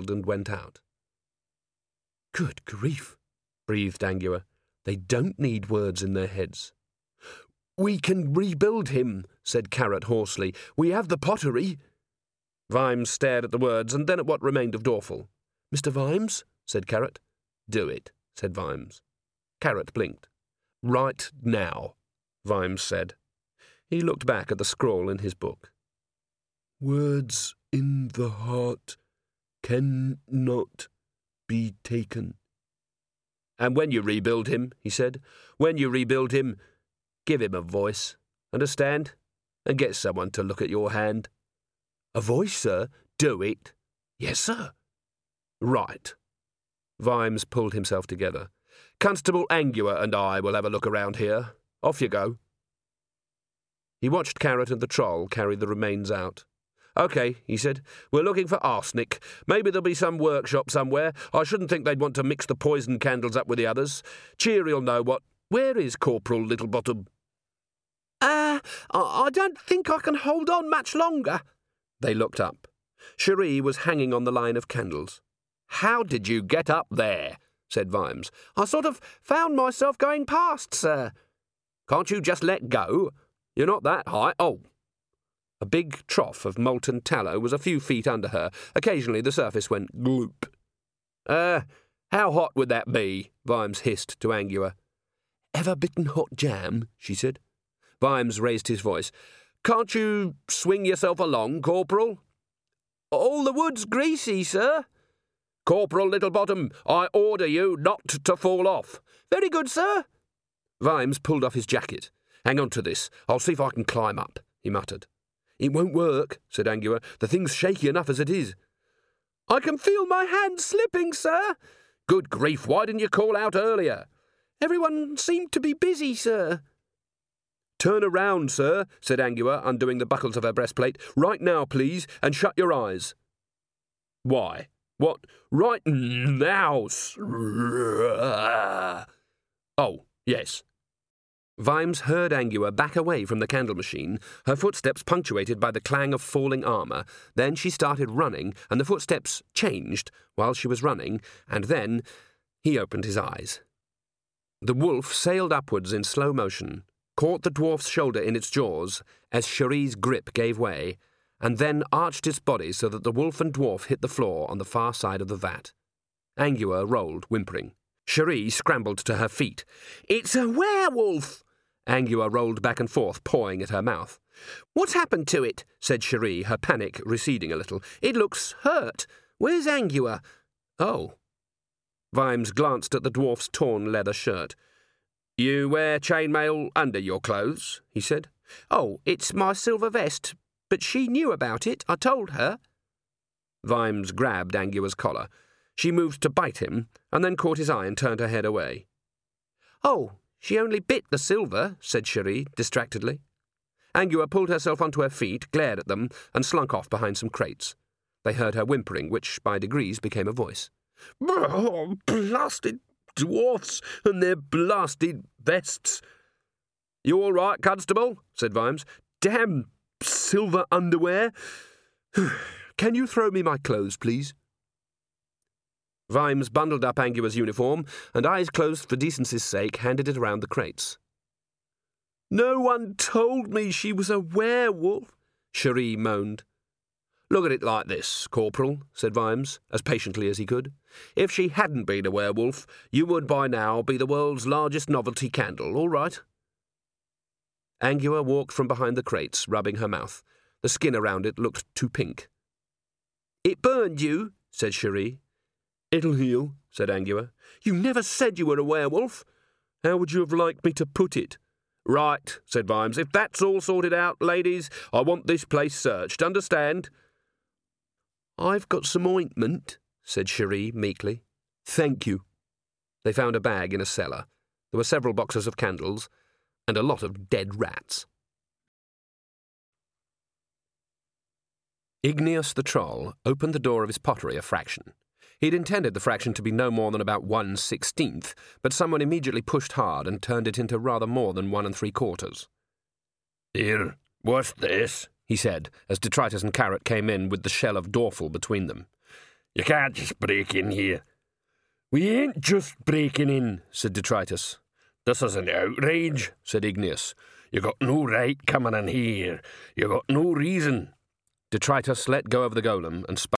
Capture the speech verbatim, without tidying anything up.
smiled and went out. "Good grief," breathed Angua. "They don't need words in their heads." "We can rebuild him," said Carrot hoarsely. "We have the pottery." Vimes stared at the words and then at what remained of Dorfel. "Mister Vimes?" said Carrot. "Do it," said Vimes. Carrot blinked. "Right now," Vimes said. He looked back at the scrawl in his book. "Words in the heart cannot be taken." "And when you rebuild him," he said, "when you rebuild him, give him a voice. Understand? And get someone to look at your hand." "A voice, sir? Do it." "Yes, sir." "Right." Vimes pulled himself together. "Constable Angua and I will have a look around here. Off you go." He watched Carrot and the Troll carry the remains out. "OK," he said. "We're looking for arsenic. Maybe there'll be some workshop somewhere. I shouldn't think they'd want to mix the poison candles up with the others. Cheery'll know what... Where is Corporal Littlebottom?" Ah, uh, I don't think I can hold on much longer." They looked up. Cherie was hanging on the line of candles. "How did you get up there?" said Vimes. "I sort of found myself going past, sir." "Can't you just let go? You're not that high. Oh!" A big trough of molten tallow was a few feet under her. Occasionally the surface went gloop. Uh, how hot would that be?" Vimes hissed to Angua. "Ever bitten hot jam?" she said. Vimes raised his voice. "Can't you swing yourself along, Corporal?" "All the wood's greasy, sir." "Corporal Littlebottom, I order you not to fall off." "Very good, sir." Vimes pulled off his jacket. "Hang on to this. I'll see if I can climb up," he muttered. "It won't work," said Angua. "The thing's shaky enough as it is." "I can feel my hand slipping, sir." "Good grief, why didn't you call out earlier?" "Everyone seemed to be busy, sir." "Turn around, sir," said Angua, undoing the buckles of her breastplate. "Right now, please, and shut your eyes." "Why? What? Right now?" "Oh, yes." Vimes heard Angua back away from the candle machine, her footsteps punctuated by the clang of falling armour. Then she started running, and the footsteps changed while she was running, and then he opened his eyes. The wolf sailed upwards in slow motion, caught the dwarf's shoulder in its jaws as Cherie's grip gave way, and then arched its body so that the wolf and dwarf hit the floor on the far side of the vat. Angua rolled, whimpering. Cherie scrambled to her feet. "It's a werewolf!" Angua rolled back and forth, pawing at her mouth. "What's happened to it?" said Cherie, her panic receding a little. "It looks hurt. Where's Angua?" "Oh." Vimes glanced at the dwarf's torn leather shirt. "You wear chainmail under your clothes?" he said. "Oh, it's my silver vest, but she knew about it. I told her." Vimes grabbed Angua's collar. She moved to bite him, and then caught his eye and turned her head away. "Oh, she only bit the silver," said Cherie, distractedly. Angua pulled herself onto her feet, glared at them, and slunk off behind some crates. They heard her whimpering, which by degrees became a voice. "Oh, blasted dwarfs and their blasted vests." "You all right, Constable?" said Vimes. "Damn silver underwear. Can you throw me my clothes, please?" Vimes bundled up Angua's uniform, and, eyes closed for decency's sake, handed it around the crates. "No one told me she was a werewolf," Cherie moaned. "Look at it like this, Corporal," said Vimes, as patiently as he could. "If she hadn't been a werewolf, you would by now be the world's largest novelty candle, all right?" Angua walked from behind the crates, rubbing her mouth. The skin around it looked too pink. "It burned you," said Cherie. "It'll heal," said Angua. "You never said you were a werewolf. How would you have liked me to put it?" "Right," said Vimes. "If that's all sorted out, ladies, I want this place searched. Understand?" "I've got some ointment," said Cherie meekly. "Thank you." They found a bag in a cellar. There were several boxes of candles, and a lot of dead rats. Igneous the Troll opened the door of his pottery a fraction. He'd intended the fraction to be no more than about one sixteenth, but someone immediately pushed hard and turned it into rather more than one and three quarters. "Here, what's this?" he said, as Detritus and Carrot came in with the shell of Dorfel between them. You can't just break in here. We ain't just breaking in, said Detritus. This is an outrage, said Igneous. You got no right coming in here. You got no reason. Detritus let go of the golem and